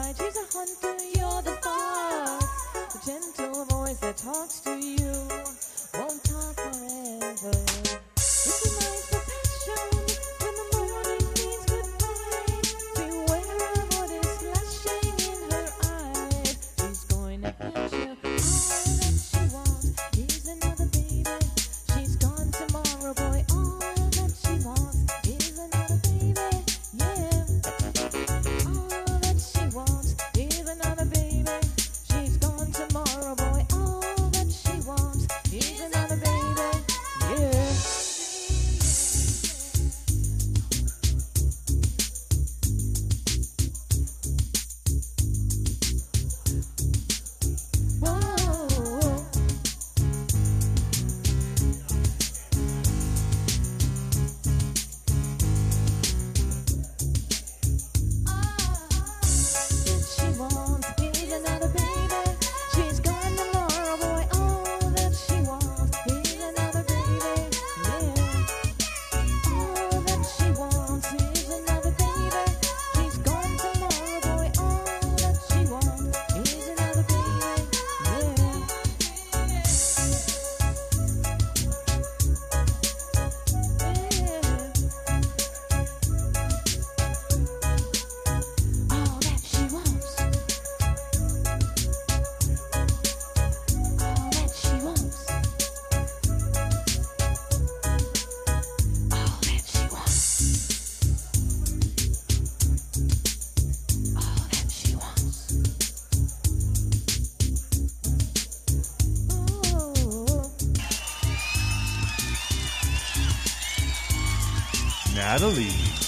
night. She's a hunter, you're the fox. The gentle voice that talks to you won't talk forever. It's a night for passion when the morning means goodbye. Beware of what is flashing in her eyes. She's going to catch you. All that she wants is another baby. She's gone tomorrow, boy. All that she wants is another baby. Yeah. All that she wants is another baby. She's gone tomorrow, boy. All that she wants is another baby. Yeah. Whoa. She wants is another baby. She's gone tomorrow, boy. All that she wants is another baby. Yeah. All that she wants is another baby. She's gone tomorrow, boy. All that she wants is another baby. Yeah. All that she wants. All that she wants. All that she wants. All that she wants. Oh. Natalie.